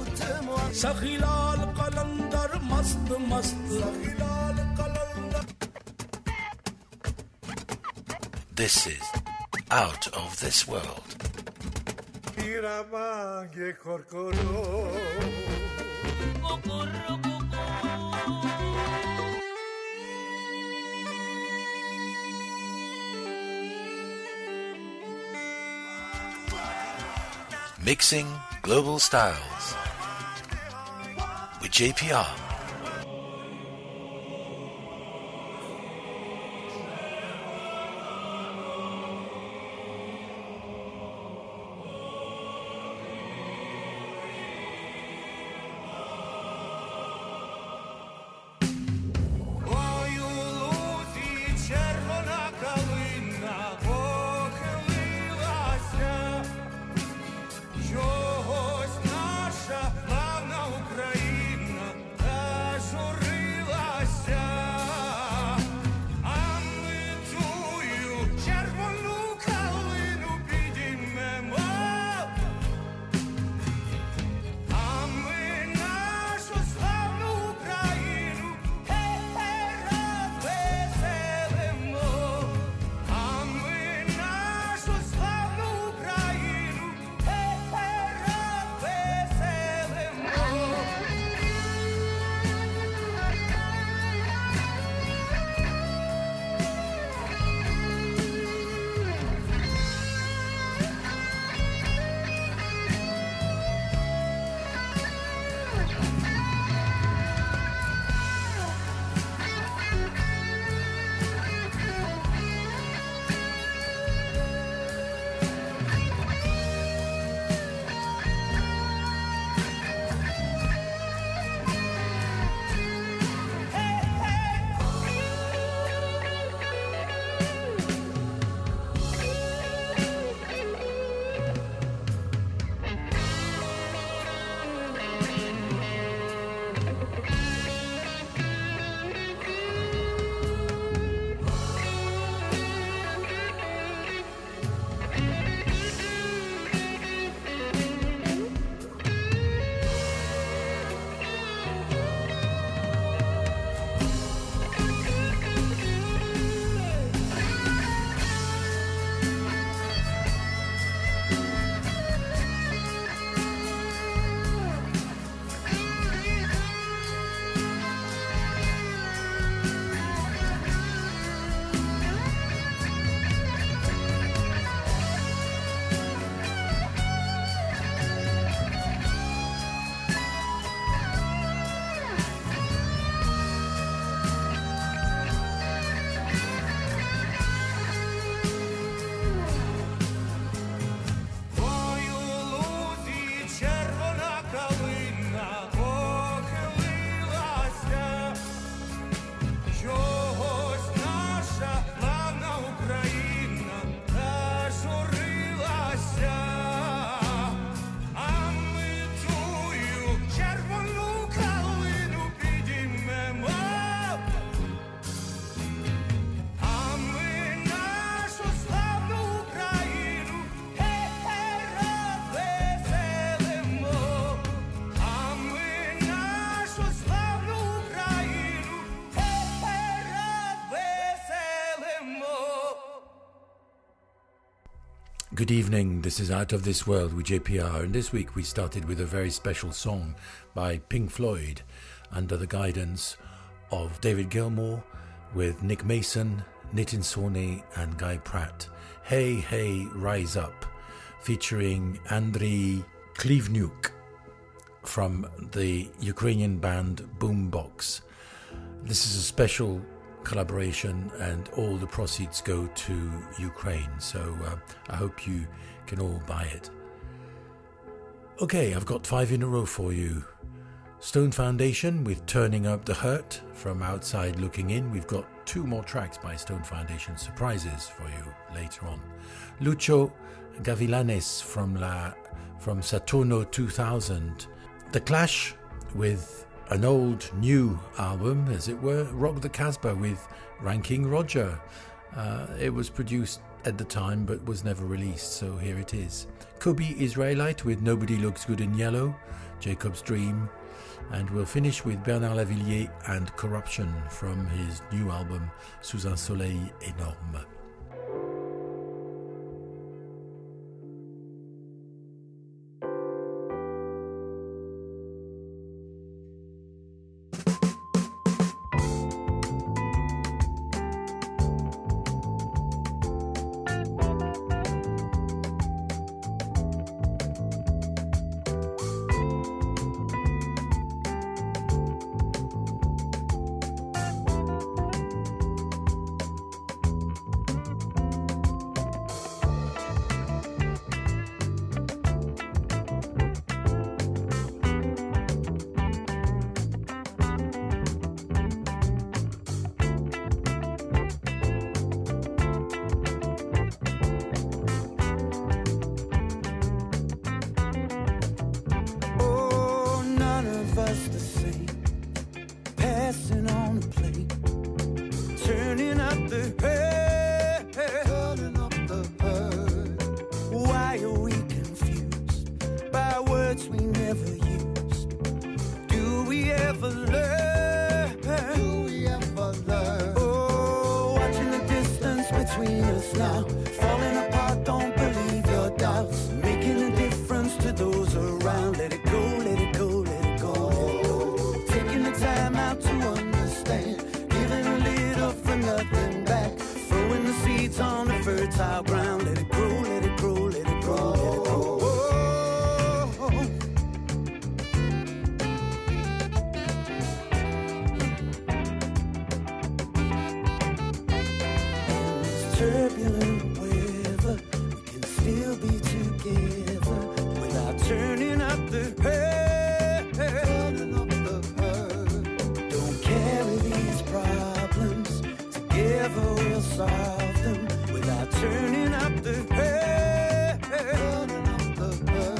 सखीलाल कलंदर मस्त मस्त सखीलाल कलंदर. This is Out of This World. Mixing global styles with JPR. Good evening, this is Out of This World with JPR, and this week we started with a very special song by Pink Floyd under the guidance of David Gilmour with Nick Mason, Nitin Sawhney and Guy Pratt. Hey Hey Rise Up, featuring Andriy Klivnyuk from the Ukrainian band Boombox. This is a special collaboration and all the proceeds go to Ukraine, so I hope you can all buy it. Okay, I've got 5 in a row for you. Stone Foundation with Turning Up the Hurt from Outside Looking In. We've got 2 more tracks by Stone Foundation, surprises for you later on. Lucho Gavilanes from Saturno 2000. The Clash with an old new album, as it were, Rock the Casbah with Ranking Roger. It was produced at the time but was never released, so here it is. Kobe Israelite with Nobody Looks Good in Yellow. Jacob's Dream, and we'll finish with Bernard Lavilliers and Corruption from his new album Sous un soleil énorme. Turbulent weather, we can still be together without turning up the hurt. Turning up the hurt. Don't carry these problems, together we'll solve them without turning up the hurt. Turning up the hurt.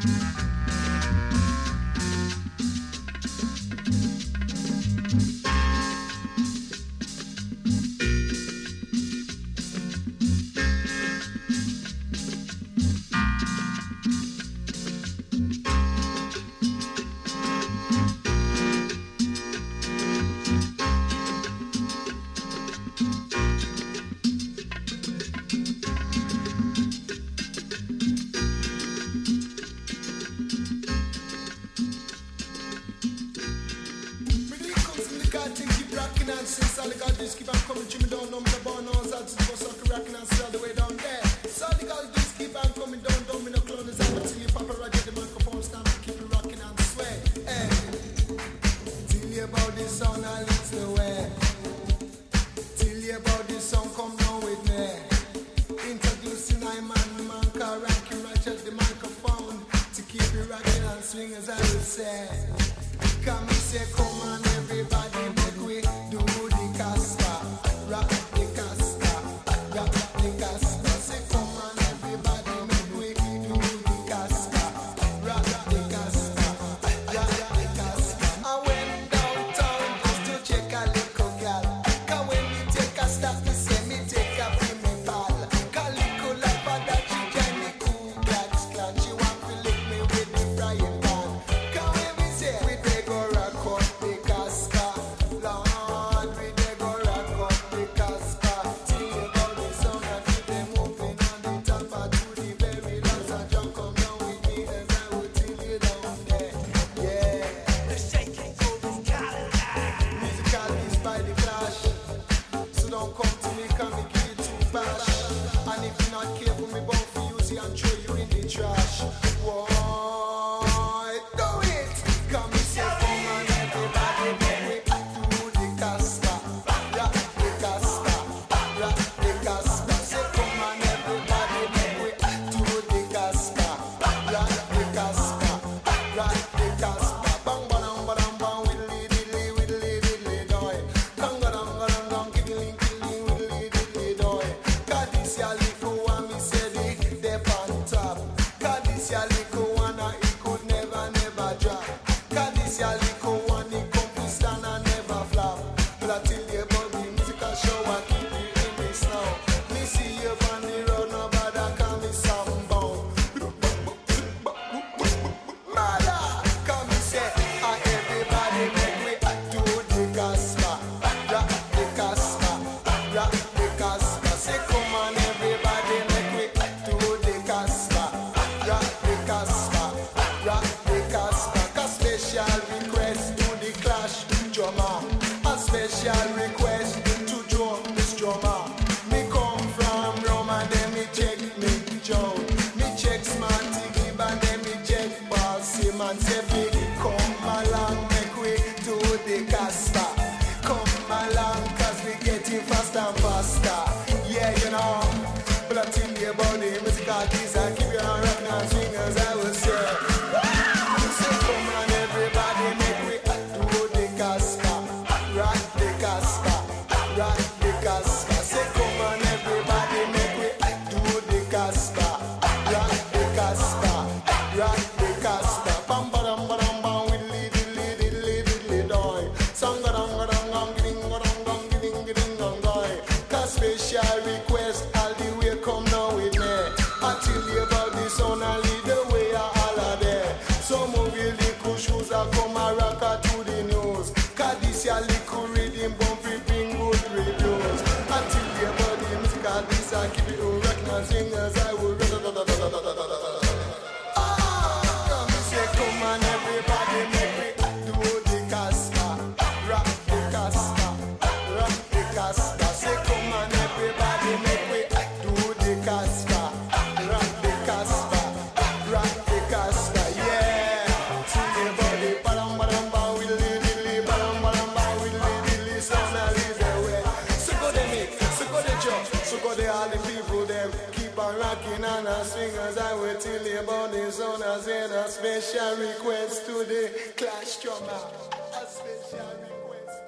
Special request to the Clash drummer. A special request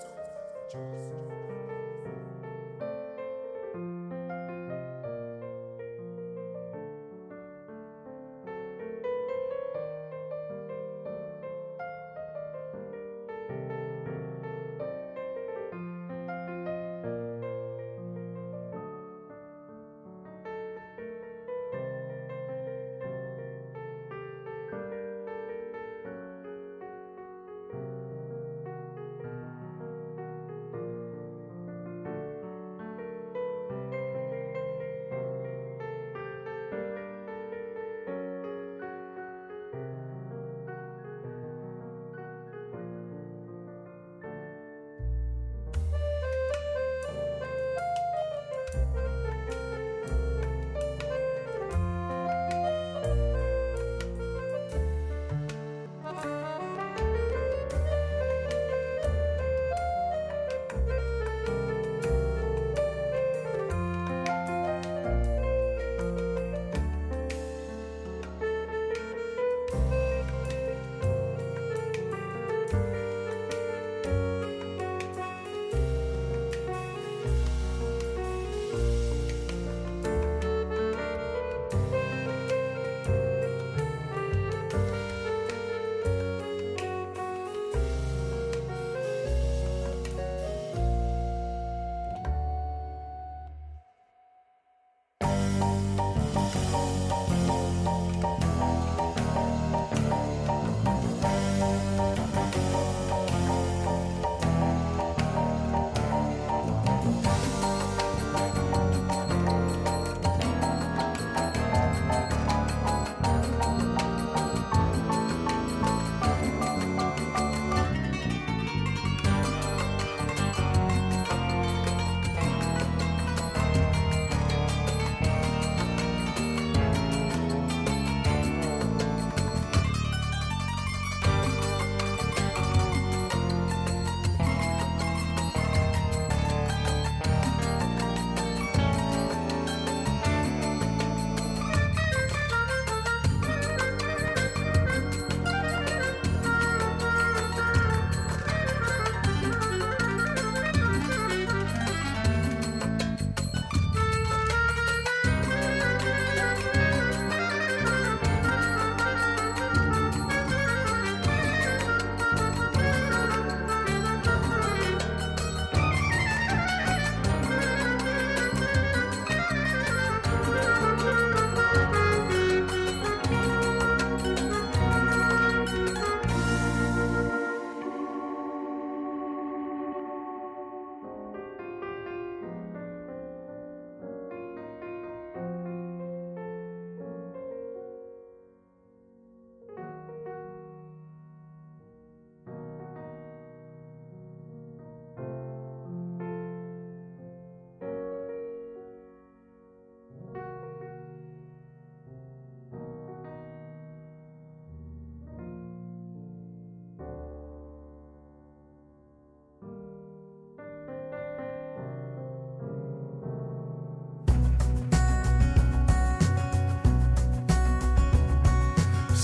to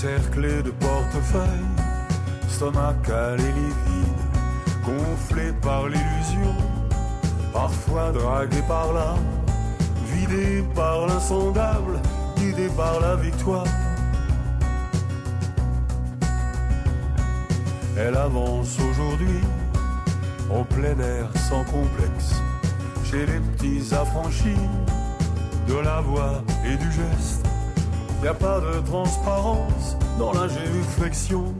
encerclé de portefeuilles, stomacal et livide, gonflé par l'illusion, parfois dragué par l'âme, vidé par l'insondable, guidé par la victoire. Elle avance aujourd'hui, en plein air sans complexe, chez les petits affranchis, de la voix et du geste. Y a pas de transparence dans la génuflexion.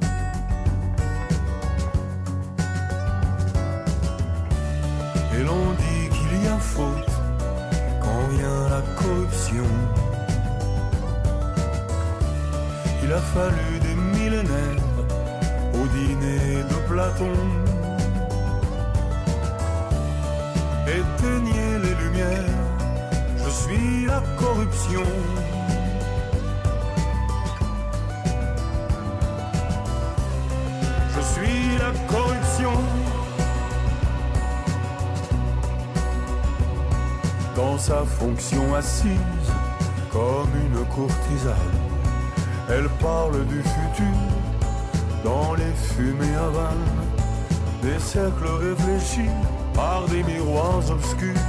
Et l'on dit qu'il y a faute quand vient la corruption. Il a fallu des millénaires au dîner de Platon. Éteignez les lumières, je suis la corruption. Je suis la corruption. Dans sa fonction assise, comme une courtisane, elle parle du futur, dans les fumées avanes, des cercles réfléchis par des miroirs obscurs.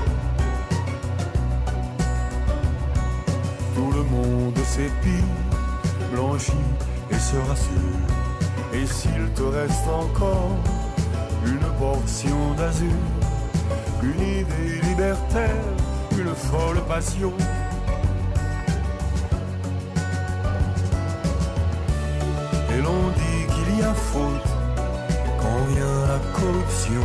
Tout le monde s'épile, blanchit et se rassure. Et s'il te reste encore une portion d'azur, une idée libertaire, une folle passion, et l'on dit qu'il y a faute quand vient la corruption.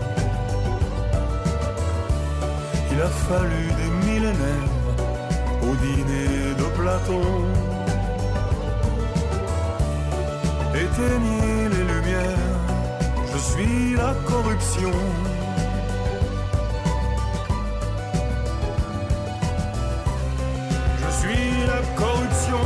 Il a fallu des millénaires au dîner de Platon. Éteignez les lumières, je suis la corruption. Je suis la corruption.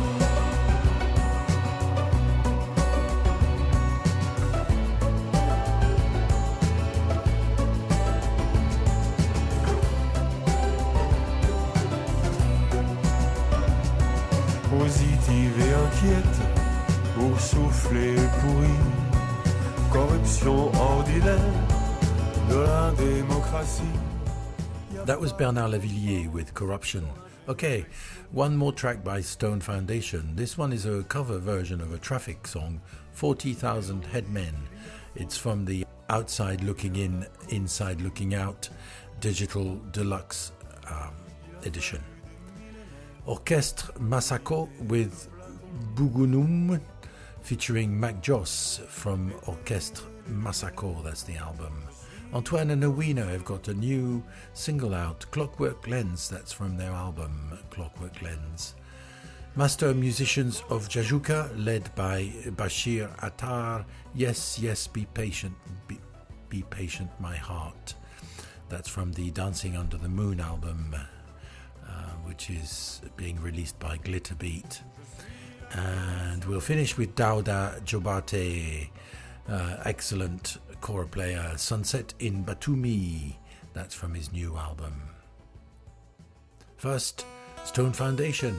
Positive et inquiète, pour souffler pourri, corruption ordinaire de la démocratie. That was Bernard Lavillier with Corruption. Okay, one more track by Stone Foundation. This one is a cover version of a Traffic song, 40,000 Headmen. It's from the Outside Looking In, Inside Looking Out digital deluxe edition. Orchestre Masako with Bugunum featuring Mac Joss from Orchestre Masako, that's the album. Antoine and Awina have got a new single out, Clockwork Lens, that's from their album Clockwork Lens. Master musicians of Jajuka, led by Bashir Attar, Yes, Yes, Be Patient, Be Patient, My Heart. That's from the Dancing Under the Moon album, which is being released by Glitterbeat. And we'll finish with Dauda Jobate, excellent kora player, Sunset in Batumi. That's from his new album. First, Stone Foundation.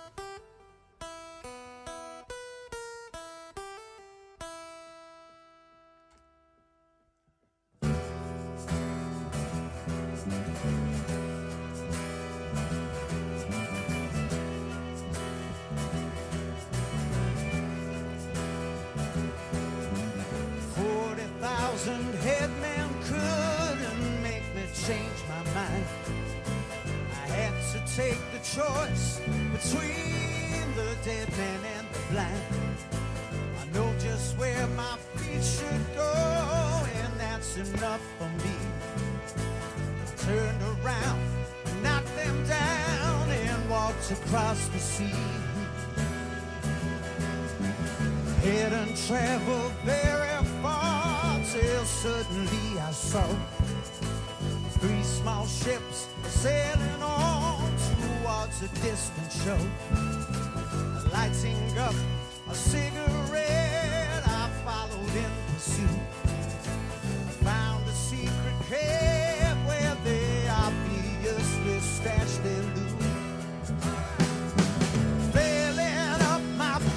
Headmen couldn't make me change my mind. I had to take the choice between the dead man and the blind. I know just where my feet should go, and that's enough for me. I turned around, knocked them down, and walked across the sea. Hadn't traveled very far till suddenly I saw 3 small ships sailing on towards a distant shore. Lighting up a cigarette, I followed in pursuit. I found a secret cave where they obviously stashed their loot. Failing up my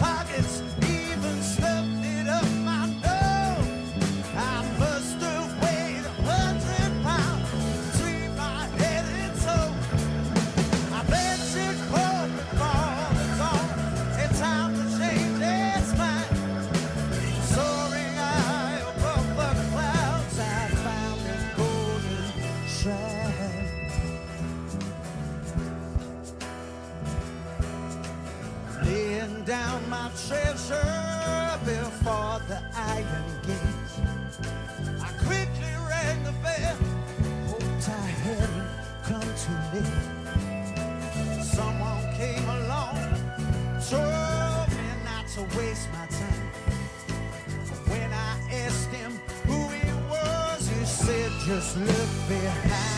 down my treasure before the iron gates. I quickly rang the bell, hoped I hadn't come too late. Someone came along, told me not to waste my time. When I asked him who he was, he said, just look behind.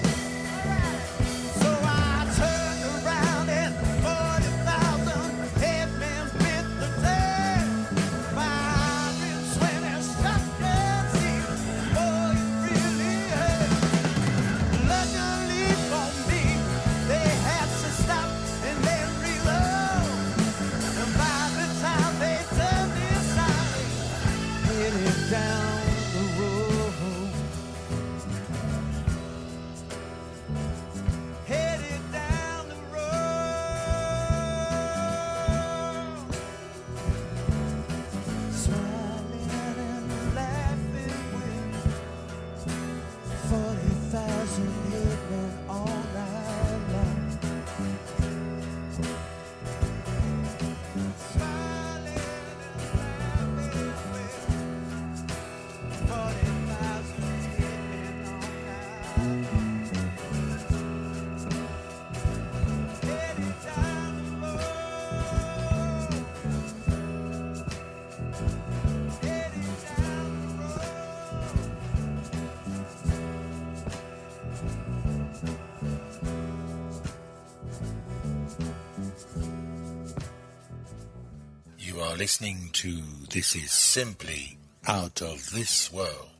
You are listening to This Is Simply Out of This World.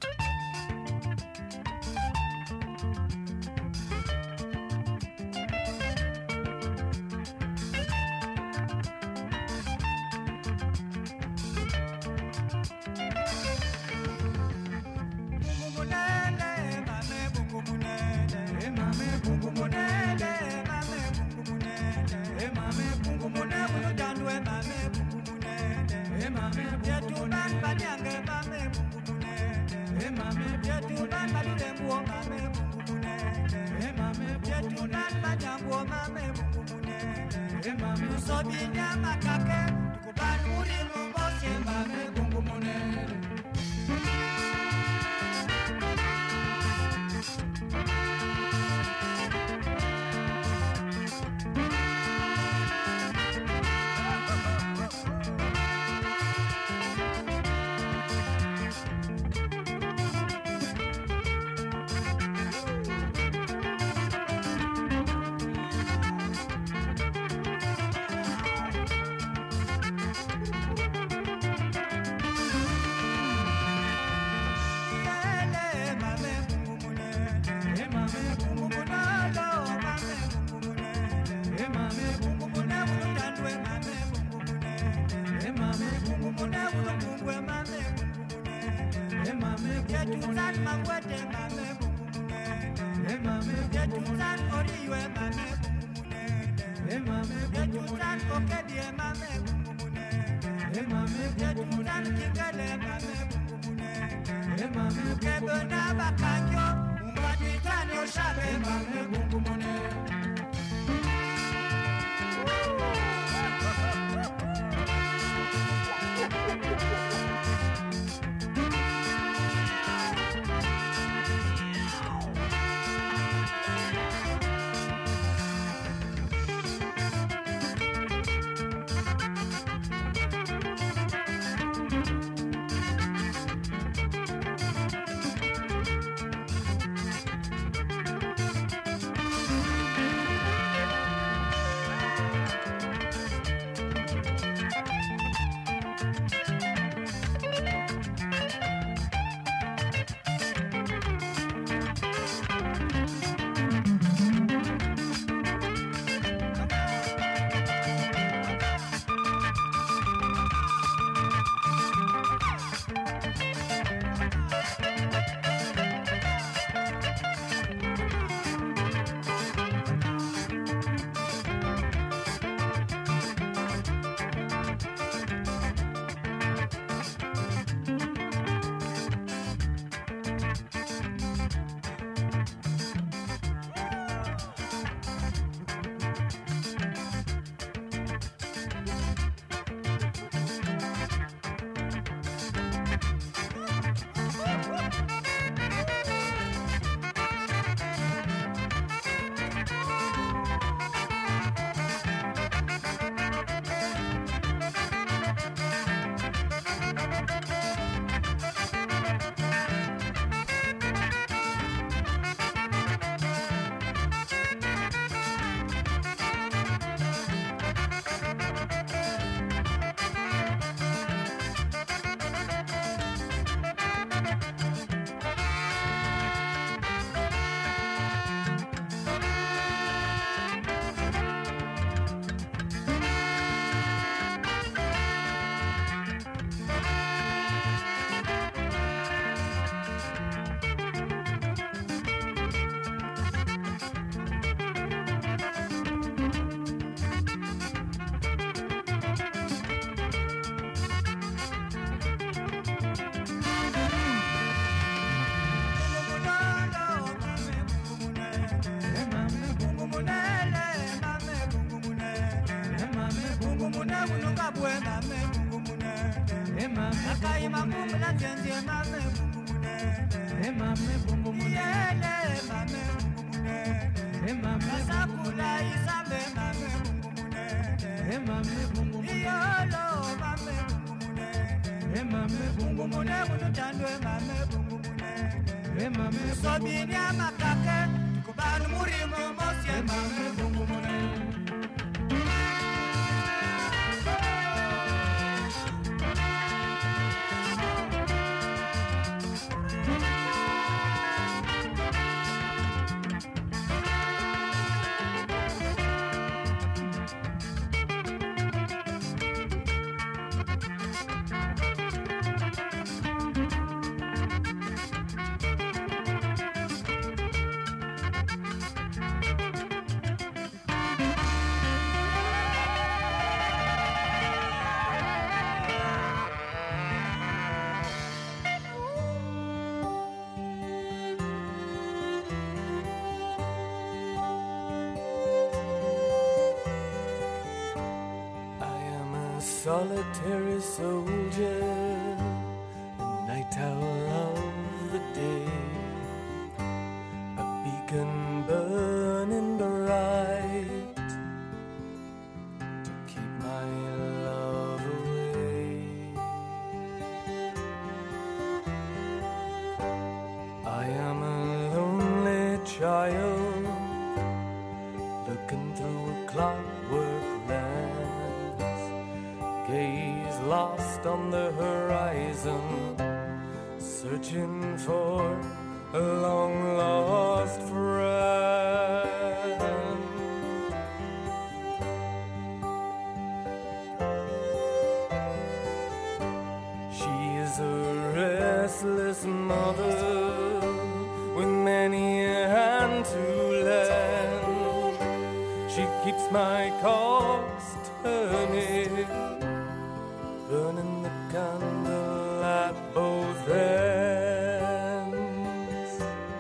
Solitary soldier, a night owl of the day, a beacon burning bright to keep my love away. I am a lonely child looking through a clockwork lens, gaze lost on the horizon, searching for a long-lost friend. She is a restless mother with many a hand to lend. She keeps my cogs turning, burning the candle at both ends.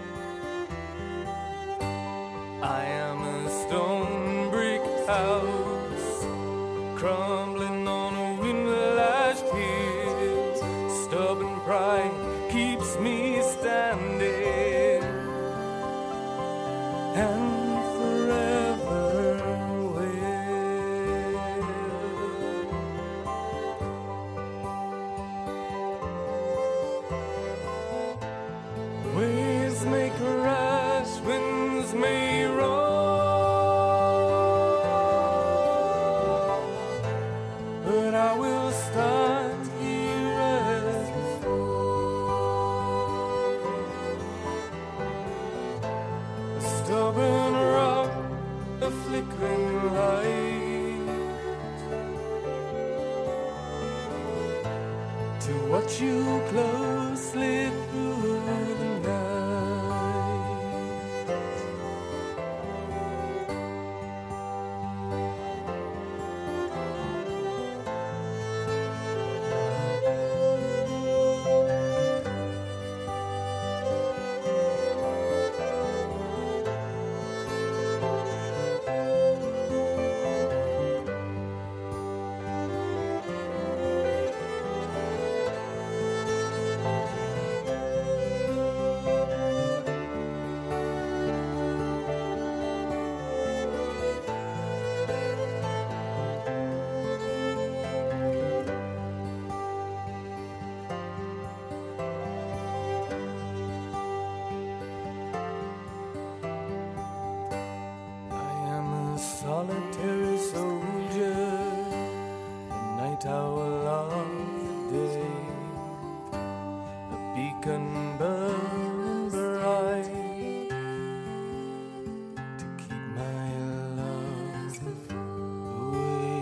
I am a stone brick house, crumbling on a wind-lashed hill. Stubborn pride keeps me standing, and forever waves may crash, winds may roar, but I will stand here as before. A stubborn rock, a flickering light, to watch you closely through the night. Solitary soldier, the night owl of the day, a beacon burning bright to keep my love away.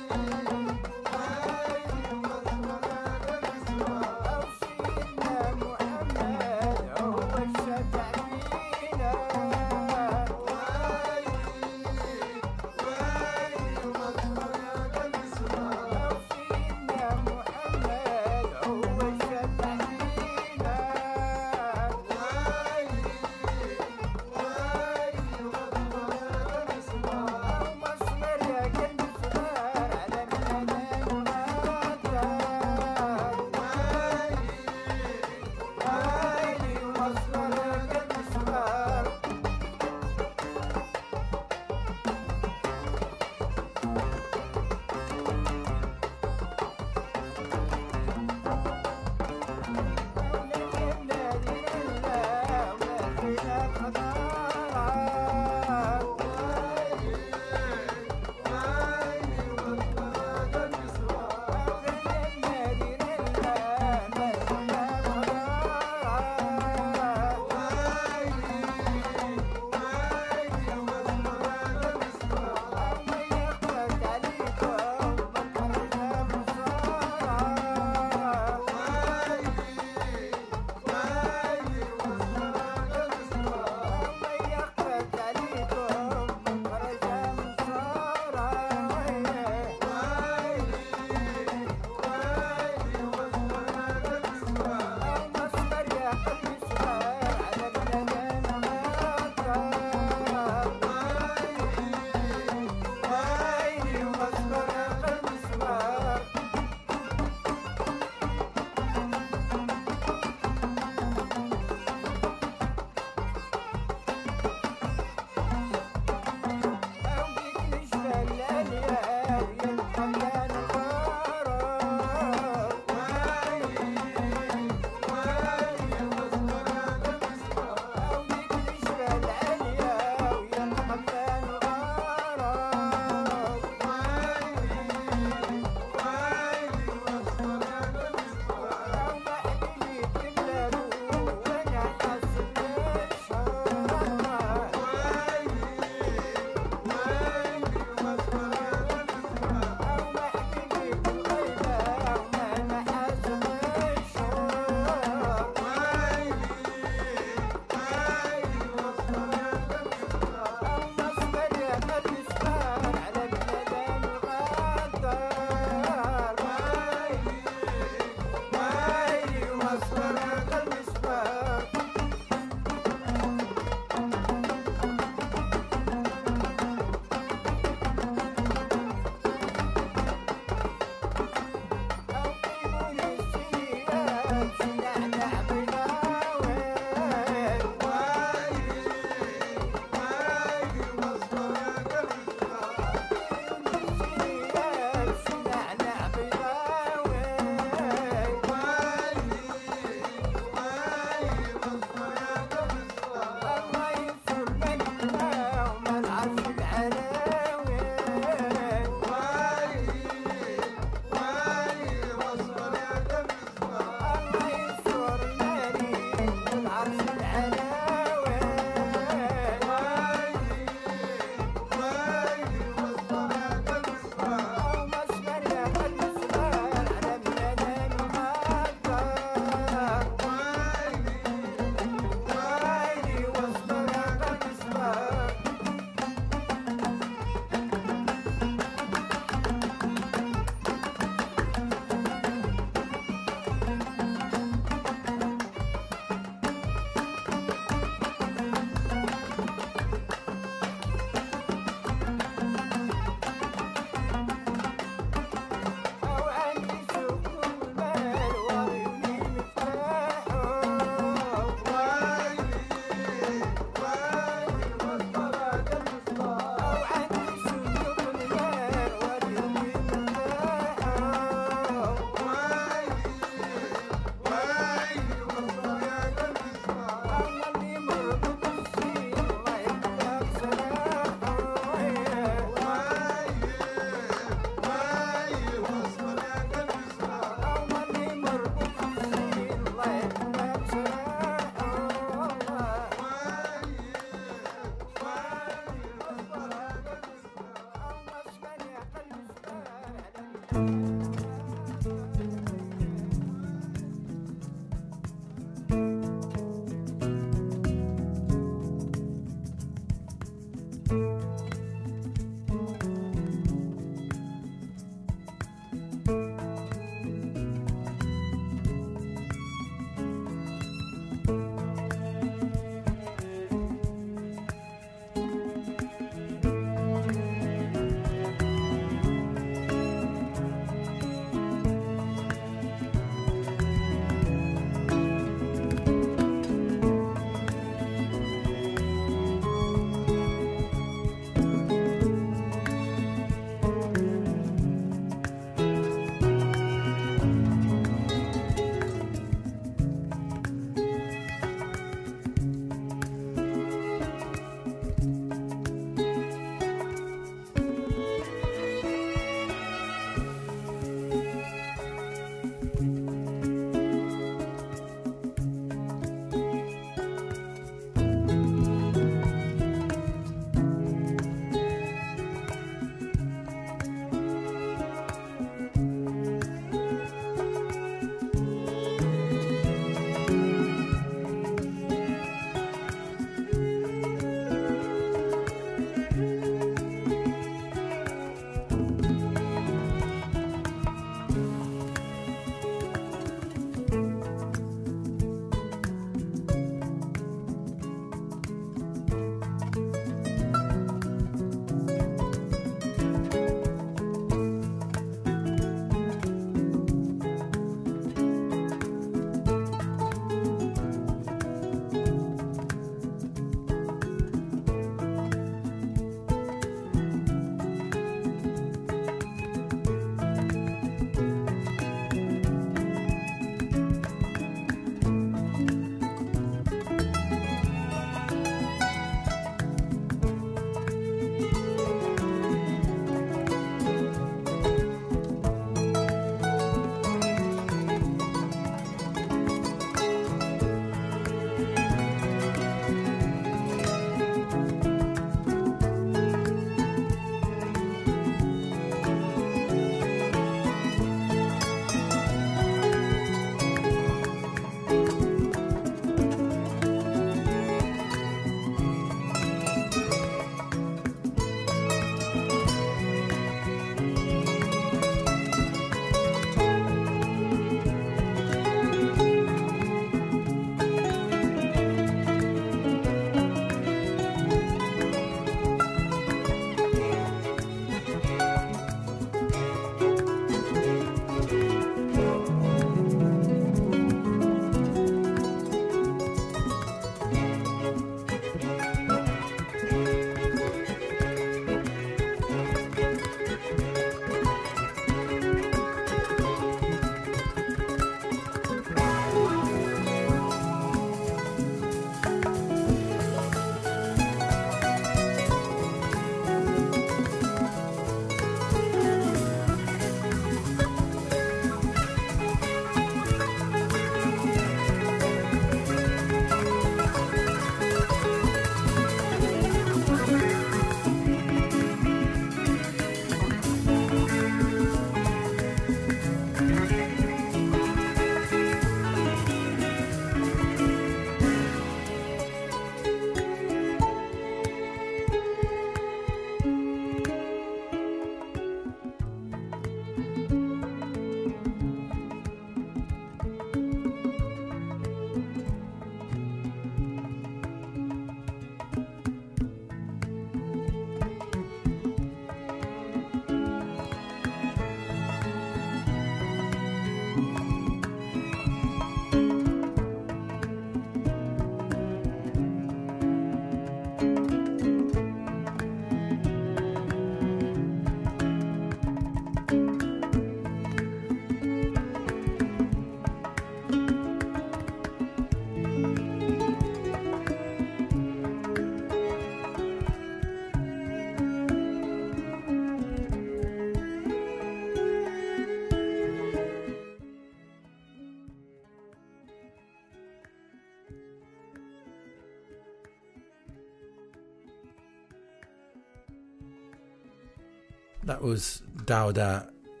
That was Dauda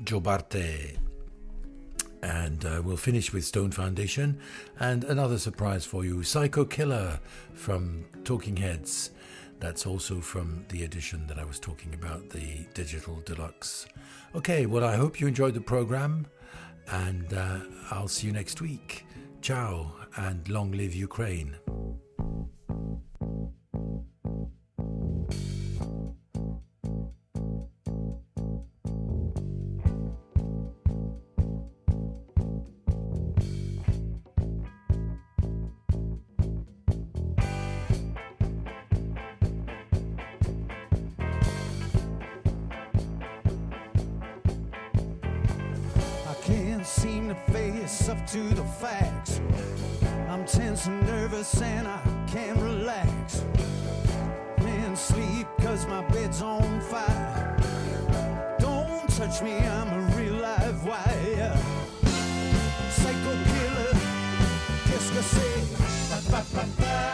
Jobarte. And we'll finish with Stone Foundation and another surprise for you, Psycho Killer from Talking Heads. That's also from the edition that I was talking about, the Digital Deluxe. Okay, well, I hope you enjoyed the program, and I'll see you next week. Ciao, and long live Ukraine. Seem to face up to the facts. I'm tense and nervous and I can't relax. Can't sleep cause my bed's on fire. Don't touch me, I'm a real live wire. Psycho killer, qu'est-ce que c'est?